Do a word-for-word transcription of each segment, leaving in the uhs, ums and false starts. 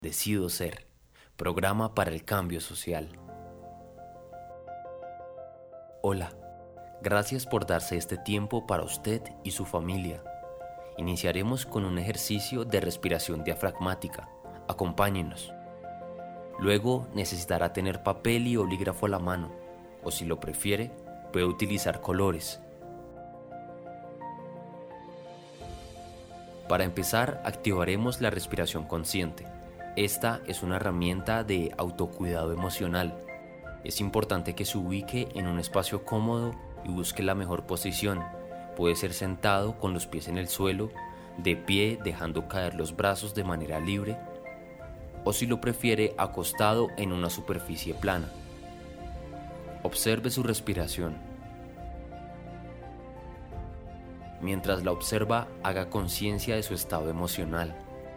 Decido Ser, programa para el cambio social. Hola, gracias por darse este tiempo para usted y su familia. Iniciaremos con un ejercicio de respiración diafragmática. Acompáñenos. Luego necesitará tener papel y bolígrafo a la mano, o si lo prefiere, puede utilizar colores. Para empezar, activaremos la respiración consciente. Esta es una herramienta de autocuidado emocional. Es importante que se ubique en un espacio cómodo y busque la mejor posición. Puede ser sentado con los pies en el suelo, de pie dejando caer los brazos de manera libre, o si lo prefiere, acostado en una superficie plana. Observe su respiración. Mientras la observa, haga conciencia de su estado emocional.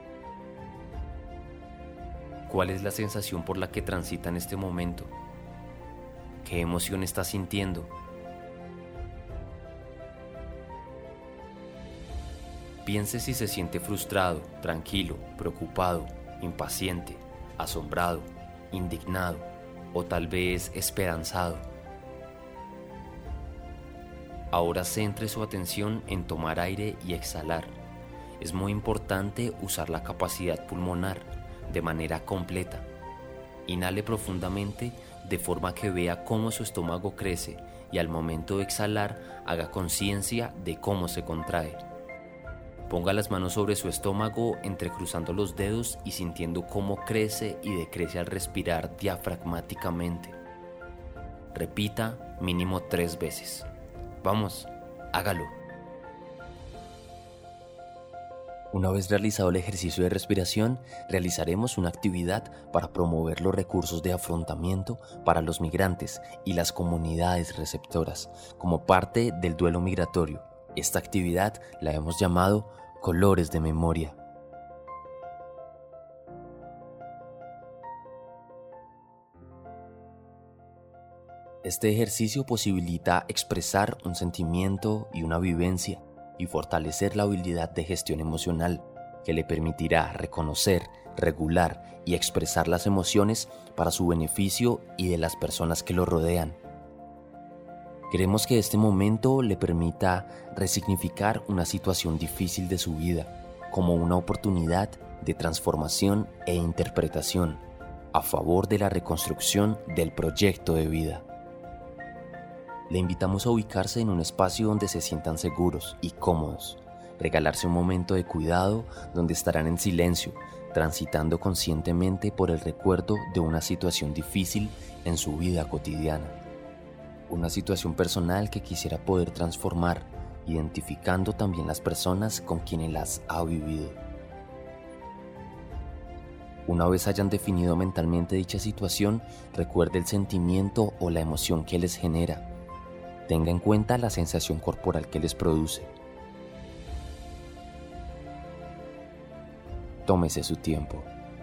¿Cuál es la sensación por la que transita en este momento? ¿Qué emoción está sintiendo? Piense si se siente frustrado, tranquilo, preocupado, impaciente, asombrado, indignado o tal vez esperanzado. Ahora centre su atención en tomar aire y exhalar. Es muy importante usar la capacidad pulmonar de manera completa. Inhale profundamente de forma que vea cómo su estómago crece y al momento de exhalar haga conciencia de cómo se contrae. Ponga las manos sobre su estómago entrecruzando los dedos y sintiendo cómo crece y decrece al respirar diafragmáticamente. Repita mínimo tres veces. Vamos, hágalo. Una vez realizado el ejercicio de respiración, realizaremos una actividad para promover los recursos de afrontamiento para los migrantes y las comunidades receptoras, como parte del duelo migratorio. Esta actividad la hemos llamado Colores de Memoria. Este ejercicio posibilita expresar un sentimiento y una vivencia y fortalecer la habilidad de gestión emocional que le permitirá reconocer, regular y expresar las emociones para su beneficio y de las personas que lo rodean. Queremos que este momento le permita resignificar una situación difícil de su vida como una oportunidad de transformación e interpretación a favor de la reconstrucción del proyecto de vida. Le invitamos a ubicarse en un espacio donde se sientan seguros y cómodos, regalarse un momento de cuidado donde estarán en silencio, transitando conscientemente por el recuerdo de una situación difícil en su vida cotidiana. Una situación personal que quisiera poder transformar, identificando también las personas con quienes las ha vivido. Una vez hayan definido mentalmente dicha situación, recuerde el sentimiento o la emoción que les genera. Tenga en cuenta la sensación corporal que les produce. Tómese su tiempo.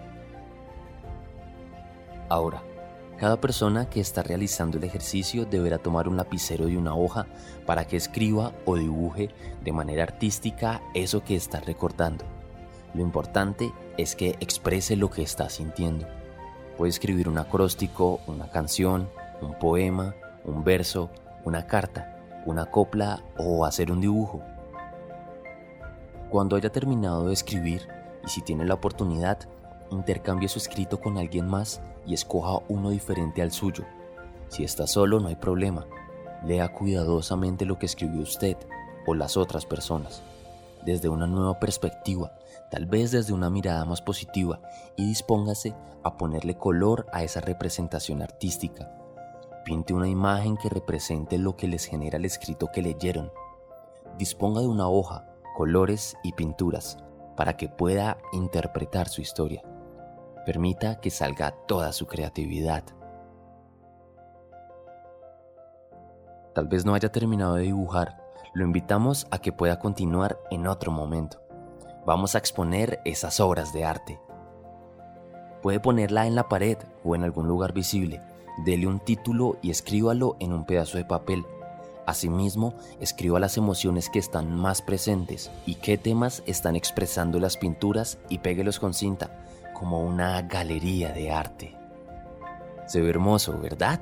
Ahora, cada persona que está realizando el ejercicio deberá tomar un lapicero y una hoja para que escriba o dibuje de manera artística eso que está recordando. Lo importante es que exprese lo que está sintiendo. Puede escribir un acróstico, una canción, un poema, un verso, una carta, una copla o hacer un dibujo. Cuando haya terminado de escribir, y si tiene la oportunidad, intercambie su escrito con alguien más y escoja uno diferente al suyo. Si está solo, no hay problema. Lea cuidadosamente lo que escribió usted o las otras personas, desde una nueva perspectiva, tal vez desde una mirada más positiva, y dispóngase a ponerle color a esa representación artística. Pinte una imagen que represente lo que les genera el escrito que leyeron. Disponga de una hoja, colores y pinturas para que pueda interpretar su historia. Permita que salga toda su creatividad. Tal vez no haya terminado de dibujar. Lo invitamos a que pueda continuar en otro momento. Vamos a exponer esas obras de arte. Puede ponerla en la pared o en algún lugar visible. Dele un título y escríbalo en un pedazo de papel. Asimismo, escriba las emociones que están más presentes y qué temas están expresando las pinturas y péguelos con cinta, como una galería de arte. Se ve hermoso, ¿verdad?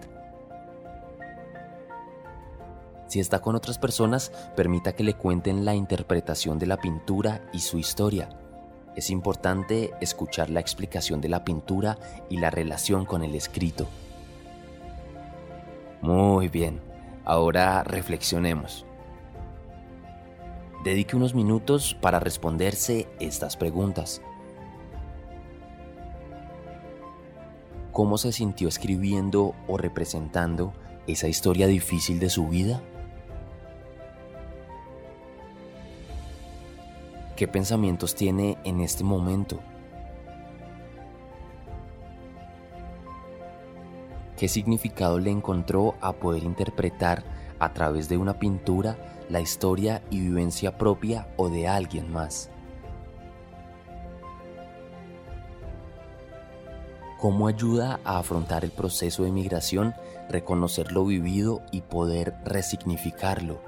Si está con otras personas, permita que le cuenten la interpretación de la pintura y su historia. Es importante escuchar la explicación de la pintura y la relación con el escrito. Muy bien, ahora reflexionemos. Dedique unos minutos para responderse estas preguntas. ¿Cómo se sintió escribiendo o representando esa historia difícil de su vida? ¿Qué pensamientos tiene en este momento? ¿Qué significado le encontró a poder interpretar a través de una pintura la historia y vivencia propia o de alguien más? ¿Cómo ayuda a afrontar el proceso de migración, reconocer lo vivido y poder resignificarlo?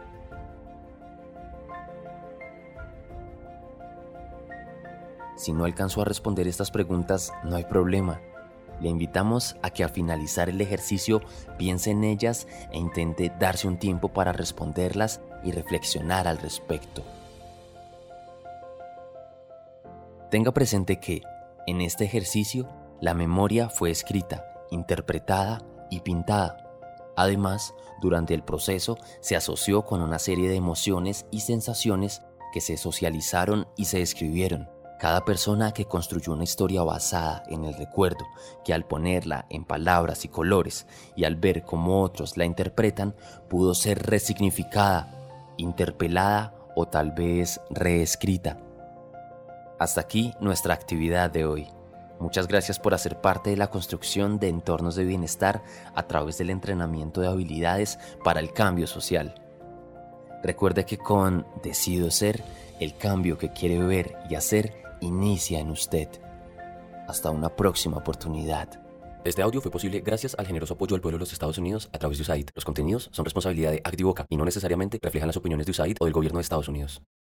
Si no alcanzó a responder estas preguntas, no hay problema. Le invitamos a que al finalizar el ejercicio piense en ellas e intente darse un tiempo para responderlas y reflexionar al respecto. Tenga presente que, en este ejercicio, la memoria fue escrita, interpretada y pintada. Además, durante el proceso se asoció con una serie de emociones y sensaciones que se socializaron y se escribieron. Cada persona que construyó una historia basada en el recuerdo, que al ponerla en palabras y colores y al ver cómo otros la interpretan, pudo ser resignificada, interpelada o tal vez reescrita. Hasta aquí nuestra actividad de hoy. Muchas gracias por hacer parte de la construcción de entornos de bienestar a través del entrenamiento de habilidades para el cambio social. Recuerde que con Decido Ser, el cambio que quiere ver y hacer inicia en usted. Hasta una próxima oportunidad. Este audio fue posible gracias al generoso apoyo del pueblo de los Estados Unidos a través de U S A I D. Los contenidos son responsabilidad de Activoca y no necesariamente reflejan las opiniones de U S A I D o del gobierno de Estados Unidos.